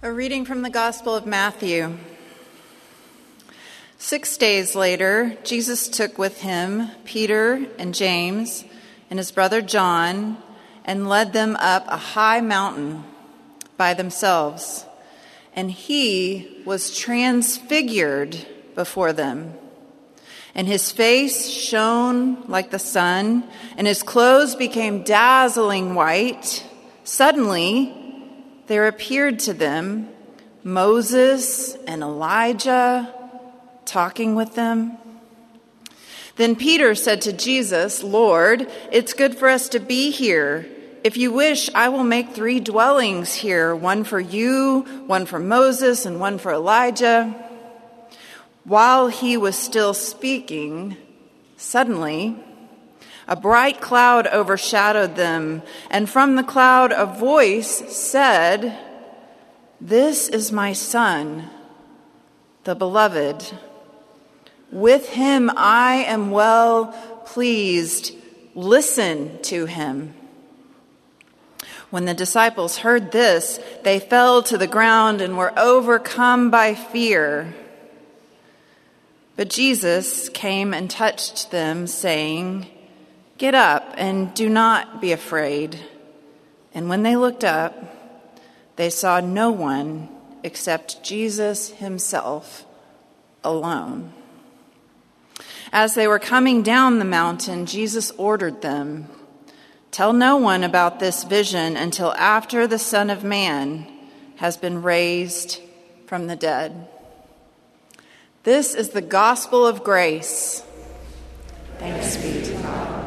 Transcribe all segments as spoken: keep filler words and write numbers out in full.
A reading from the Gospel of Matthew. Six days later, Jesus took with him Peter and James and his brother John and led them up a high mountain by themselves. And he was transfigured before them. And his face shone like the sun, and his clothes became dazzling white. Suddenly, there appeared to them Moses and Elijah talking with them. Then Peter said to Jesus, "Lord, it's good for us to be here. If you wish, I will make three dwellings here, one for you, one for Moses, and one for Elijah." While he was still speaking, suddenly a bright cloud overshadowed them, and from the cloud a voice said, "This is my Son, the Beloved. With him I am well pleased. Listen to him." When the disciples heard this, they fell to the ground and were overcome by fear. But Jesus came and touched them, saying, "Get up and do not be afraid." And when they looked up, they saw no one except Jesus himself alone. As they were coming down the mountain, Jesus ordered them, "Tell no one about this vision until after the Son of Man has been raised from the dead." This is the gospel of grace. Thanks be to God.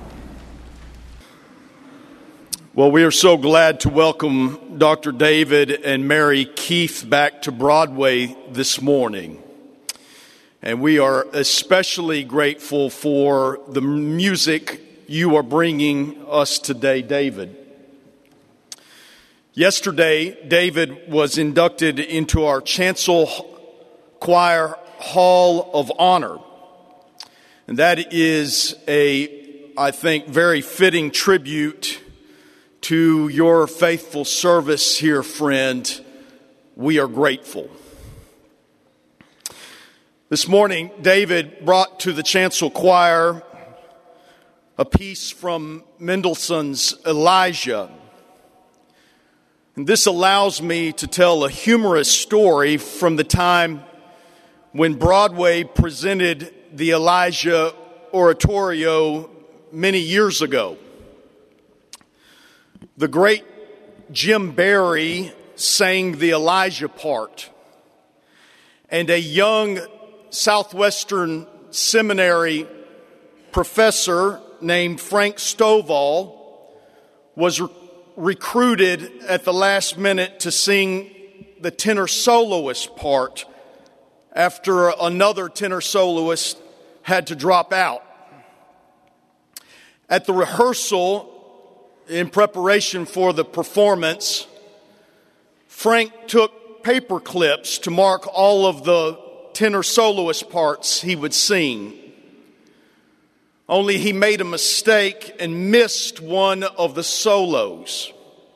Well, we are so glad to welcome Doctor David and Mary Keith back to Broadway this morning. And we are especially grateful for the music you are bringing us today, David. Yesterday, David was inducted into our Chancel Choir Hall of Honor. And that is a, I think, very fitting tribute to your faithful service here, friend. We are grateful. This morning, David brought to the Chancel Choir a piece from Mendelssohn's Elijah. And this allows me to tell a humorous story from the time when Broadway presented the Elijah Oratorio many years ago. The great Jim Barry sang the Elijah part, and a young Southwestern Seminary professor named Frank Stovall was re- recruited at the last minute to sing the tenor soloist part after another tenor soloist had to drop out. At the rehearsal, in preparation for the performance, Frank took paper clips to mark all of the tenor soloist parts he would sing. Only he made a mistake and missed one of the solos.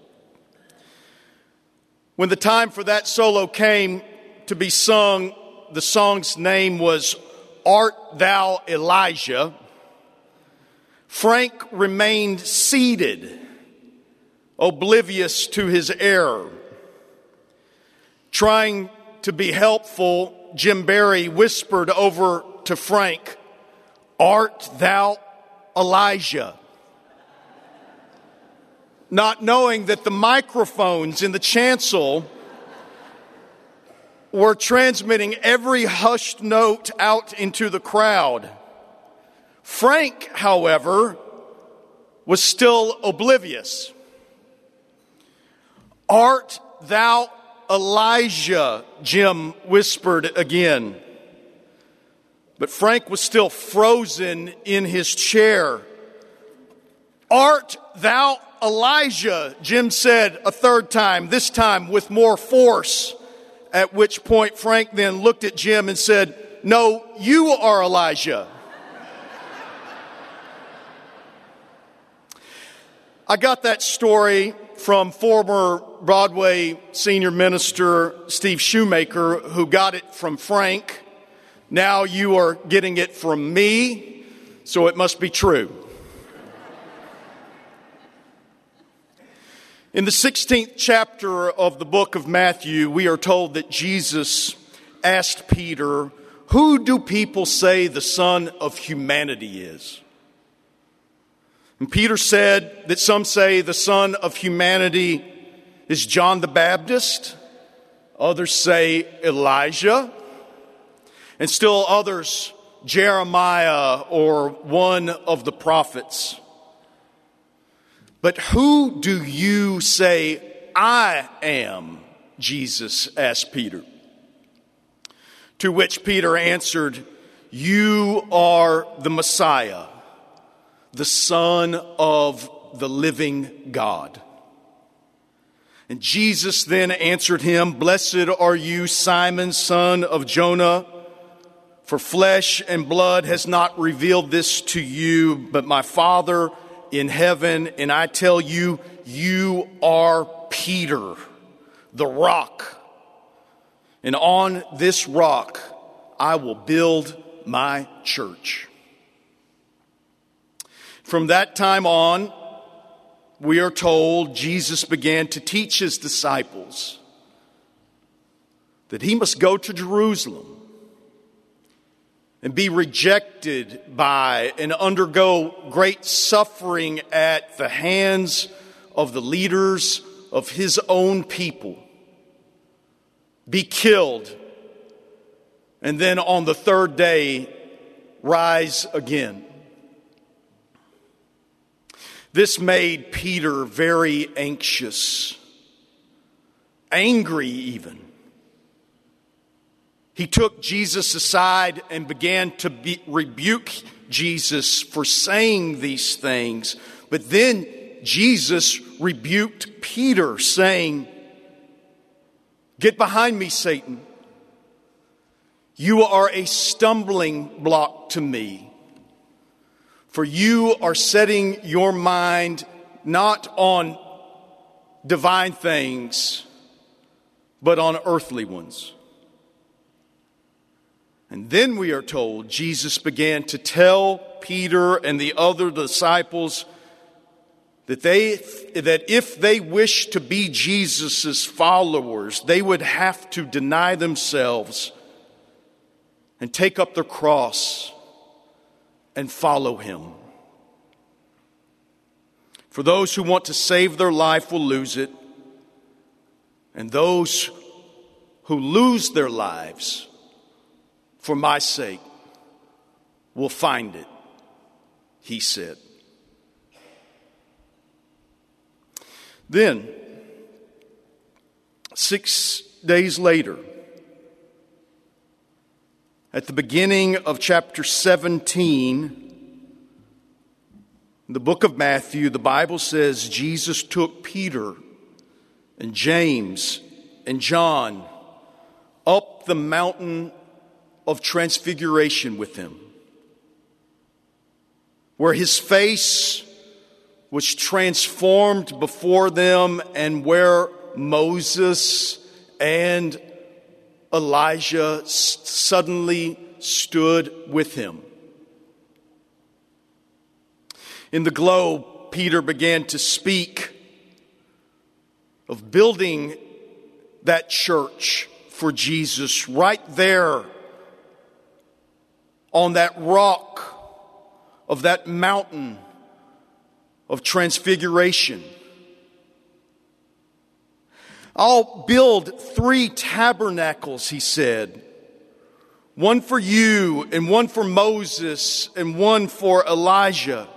When the time for that solo came to be sung, the song's name was "Art Thou Elijah." Frank remained seated, oblivious to his error. Trying to be helpful, Jim Barry whispered over to Frank, "Art thou Elijah?" Not knowing that the microphones in the chancel were transmitting every hushed note out into the crowd. Frank, however, was still oblivious. "Art thou Elijah?" Jim whispered again. But Frank was still frozen in his chair. "Art thou Elijah?" Jim said a third time, this time with more force. At which point Frank then looked at Jim and said, "No, you are Elijah." I got that story from former Broadway senior minister Steve Shoemaker, who got it from Frank. Now you are getting it from me, so it must be true. In the sixteenth chapter of the book of Matthew, we are told that Jesus asked Peter, "Who do people say the Son of Humanity is?" And Peter said that some say the Son of Humanity is John the Baptist, others say Elijah, and still others Jeremiah or one of the prophets. "But who do you say I am?" Jesus asked Peter. To which Peter answered, "You are the Messiah, the Son of the living God." And Jesus then answered him, "Blessed are you, Simon, son of Jonah, for flesh and blood has not revealed this to you, but my Father in heaven. And I tell you, you are Peter, the rock. And on this rock I will build my church." From that time on, we are told Jesus began to teach his disciples that he must go to Jerusalem and be rejected by and undergo great suffering at the hands of the leaders of his own people, be killed, and then on the third day rise again. This made Peter very anxious, angry even. He took Jesus aside and began to be, rebuke Jesus for saying these things. But then Jesus rebuked Peter, saying, "Get behind me, Satan. You are a stumbling block to me. For you are setting your mind not on divine things, but on earthly ones." And then we are told Jesus began to tell Peter and the other disciples that they that if they wish to be Jesus' followers, they would have to deny themselves and take up their cross and follow him. For those who want to save their life will lose it, and those who lose their lives for my sake will find it, he said. Then, six days later, at the beginning of chapter seventeen, in the book of Matthew, the Bible says Jesus took Peter and James and John up the mountain of transfiguration with him, where his face was transformed before them and where Moses and Elijah suddenly stood with him. In the glow, Peter began to speak of building that church for Jesus right there on that rock of that mountain of transfiguration. "I'll build three tabernacles," he said. "One for you, and one for Moses, and one for Elijah.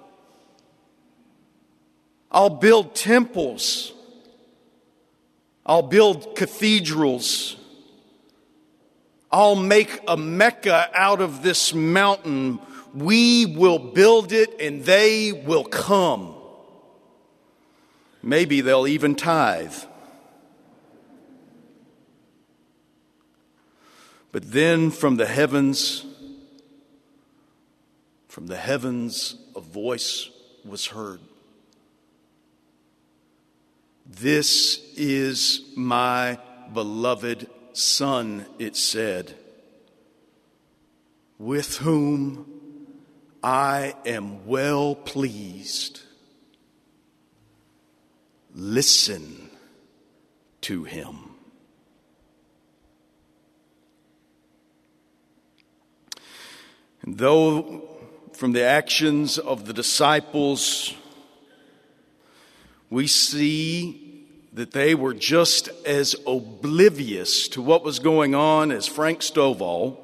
I'll build temples. I'll build cathedrals. I'll make a Mecca out of this mountain. We will build it and they will come. Maybe they'll even tithe." But then from the heavens, from the heavens, a voice was heard. "This is my beloved Son," it said, "with whom I am well pleased. Listen to him." And though from the actions of the disciples we see that they were just as oblivious to what was going on as Frank Stovall,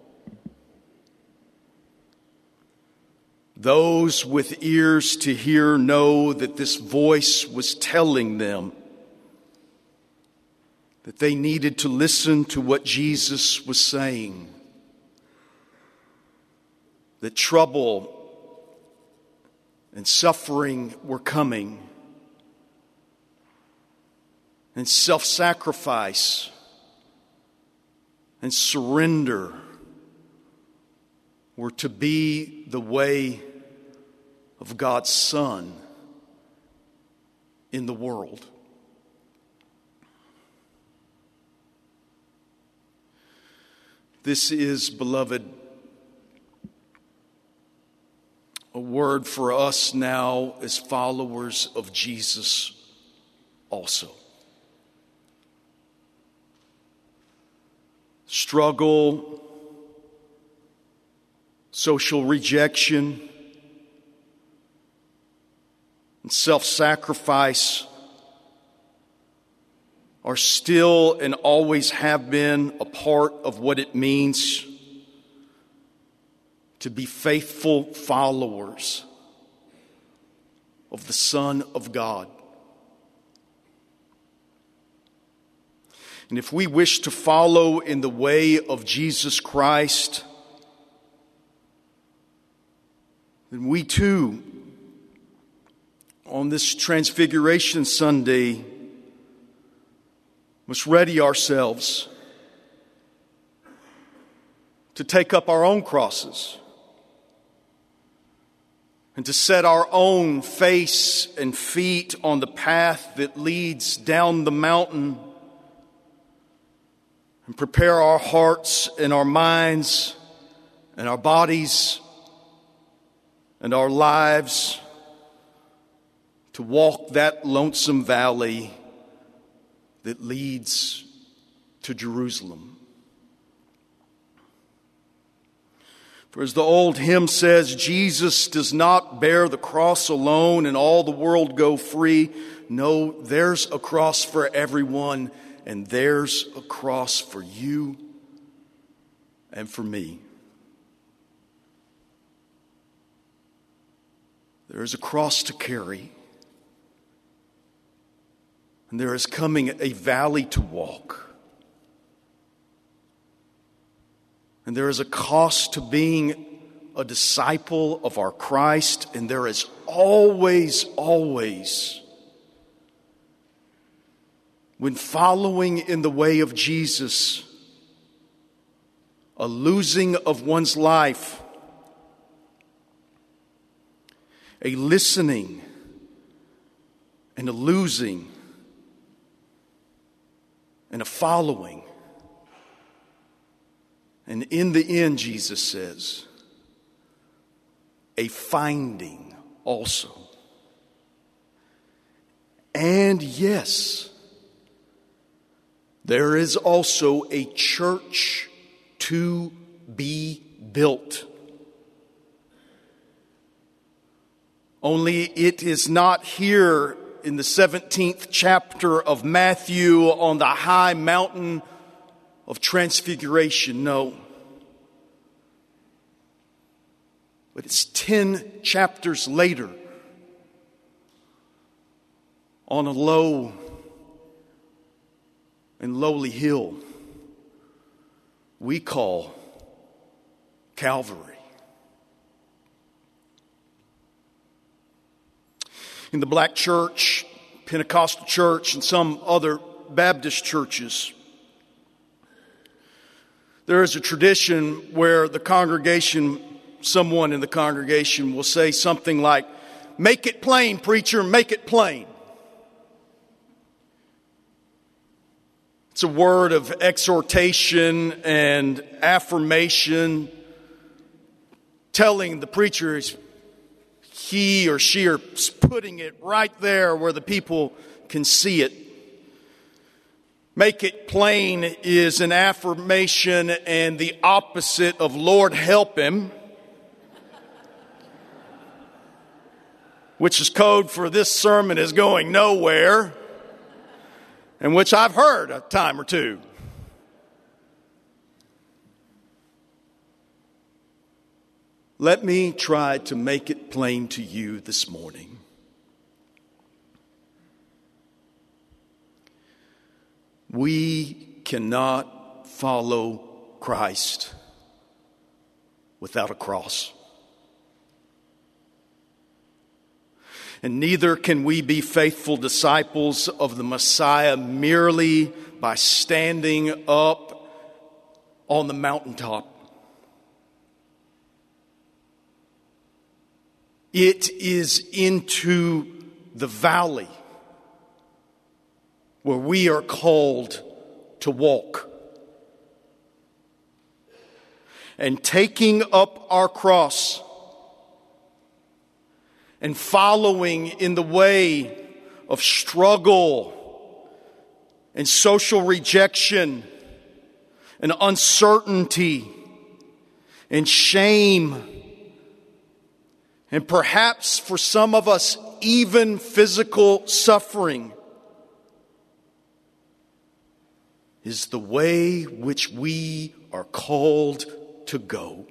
those with ears to hear know that this voice was telling them that they needed to listen to what Jesus was saying, that trouble and suffering were coming, and self-sacrifice and surrender were to be the way of God's Son in the world. This is, beloved, a word for us now as followers of Jesus also. Struggle, social rejection, and self-sacrifice are still and always have been a part of what it means to be faithful followers of the Son of God. And if we wish to follow in the way of Jesus Christ, then we too, on this Transfiguration Sunday, must ready ourselves to take up our own crosses and to set our own face and feet on the path that leads down the mountain, and prepare our hearts and our minds and our bodies and our lives to walk that lonesome valley that leads to Jerusalem. For as the old hymn says, Jesus does not bear the cross alone and all the world go free. No, there's a cross for everyone, and there's a cross for you and for me. There is a cross to carry, and there is coming a valley to walk. And there is a cost to being a disciple of our Christ, and there is always, always, when following in the way of Jesus, a losing of one's life, a listening and a losing and a following. And in the end, Jesus says, a finding also. And yes, there is also a church to be built. Only it is not here in the seventeenth chapter of Matthew on the high mountain of Transfiguration. No. But it's ten chapters later on a low and lowly hill we call Calvary. In the Black Church, Pentecostal Church, and some other Baptist churches, there is a tradition where the congregation, someone in the congregation will say something like, "Make it plain, preacher, make it plain." It's a word of exhortation and affirmation, telling the preacher he or she are putting it right there where the people can see it. Make it plain is an affirmation and the opposite of Lord help him, which is code for this sermon is going nowhere, and which I've heard a time or two. Let me try to make it plain to you this morning. We cannot follow Christ without a cross. And neither can we be faithful disciples of the Messiah merely by standing up on the mountaintop. It is into the valley where we are called to walk. And taking up our cross and following in the way of struggle and social rejection and uncertainty and shame, and perhaps for some of us even physical suffering, is the way which we are called to go.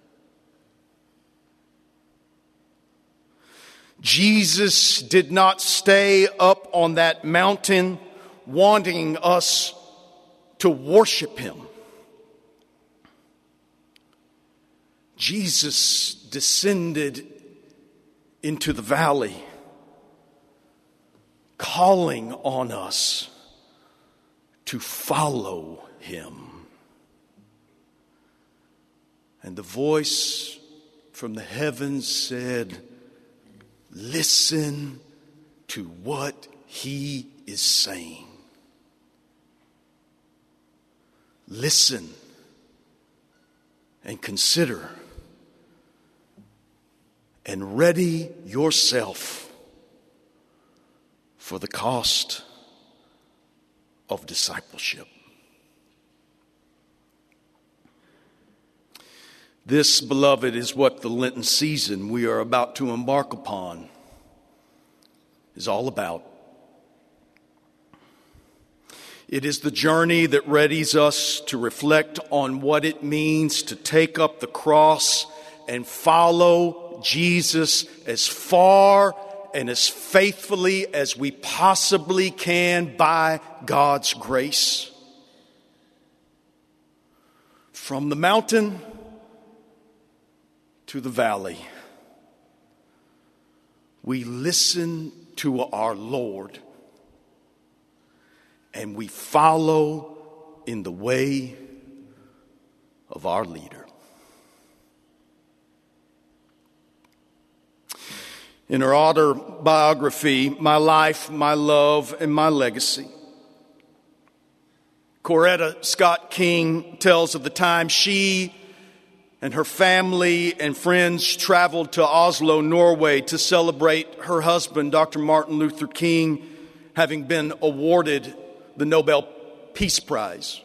Jesus did not stay up on that mountain wanting us to worship him. Jesus descended into the valley, calling on us to follow him. And the voice from the heavens said, listen to what he is saying. Listen and consider and ready yourself for the cost of discipleship. This, beloved, is what the Lenten season we are about to embark upon is all about. It is the journey that readies us to reflect on what it means to take up the cross and follow Jesus as far and as faithfully as we possibly can by God's grace. From the mountain to the valley, we listen to our Lord and we follow in the way of our leader. In her autobiography, My Life, My Love, and My Legacy, Coretta Scott King tells of the time she and her family and friends traveled to Oslo, Norway to celebrate her husband, Doctor Martin Luther King, having been awarded the Nobel Peace Prize.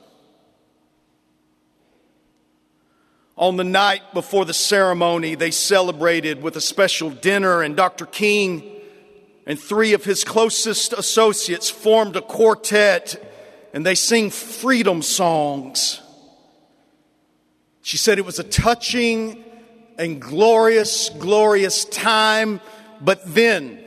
On the night before the ceremony, they celebrated with a special dinner, and Doctor King and three of his closest associates formed a quartet, and they sing freedom songs. She said it was a touching and glorious, glorious time, but then,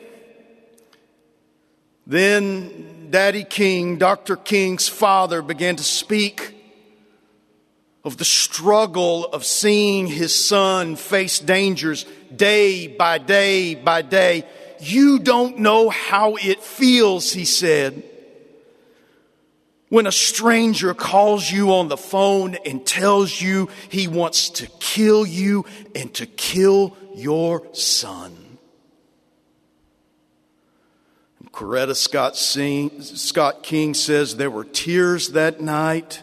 then Daddy King, Doctor King's father, began to speak of the struggle of seeing his son face dangers day by day by day. You don't know how it feels, he said, when a stranger calls you on the phone and tells you he wants to kill you and to kill your son. And Coretta Scott, sing, Scott King says there were tears that night.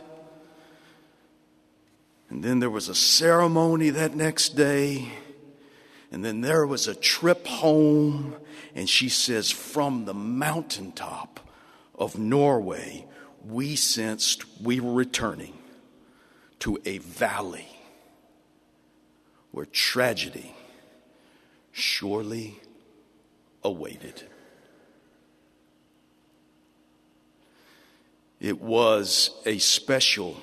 And then there was a ceremony that next day. And then there was a trip home. And she says, from the mountaintop of Norway, we sensed we were returning to a valley where tragedy surely awaited. It was a special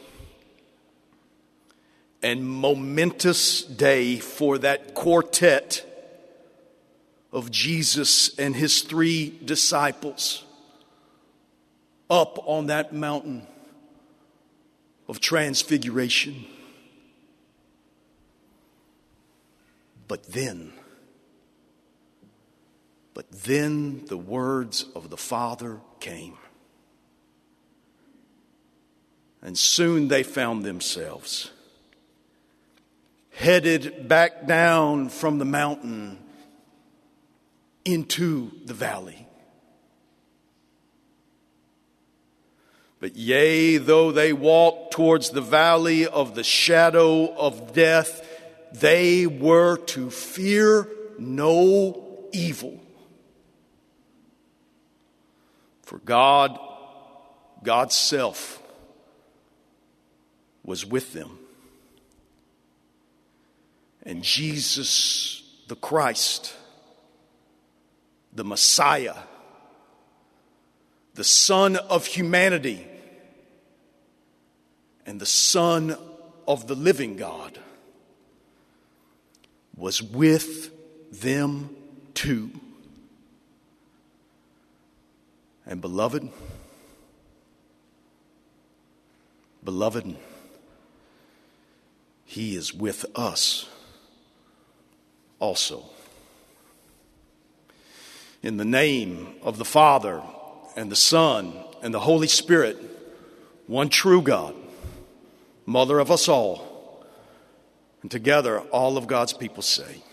and momentous day for that quartet of Jesus and his three disciples up on that mountain of transfiguration. But then, but then the words of the Father came. And soon they found themselves headed back down from the mountain into the valley. But yea, though they walked towards the valley of the shadow of death, they were to fear no evil. For God, God's self, was with them. And Jesus, the Christ, the Messiah, the Son of humanity, and the Son of the living God, was with them too. And beloved, beloved, he is with us also. In the name of the Father and the Son and the Holy Spirit, one true God, Mother of us all, and together all of God's people say,